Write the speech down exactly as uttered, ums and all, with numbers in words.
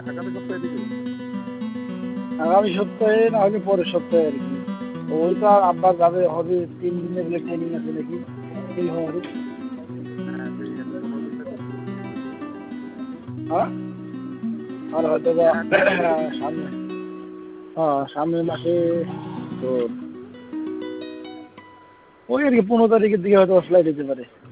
আগামী সপ্তাহে দিবে আগামী সপ্তাহে না হলে পরের সপ্তাহে আর কি। ওই তো আর আব্বা যাবে হবে তিন দিনের বলে ট্রেনিং আছে নাকি এই হবে। হ্যাঁ সেই আমি পনেরো দিনটা করতে হ্যাঁ আর হয়তো বা সামনে হ্যাঁ সামনের মাসে তো ওই আর কি পনেরো তারিখের দিকে হয়তো ফ্লাইট যেতে পারে।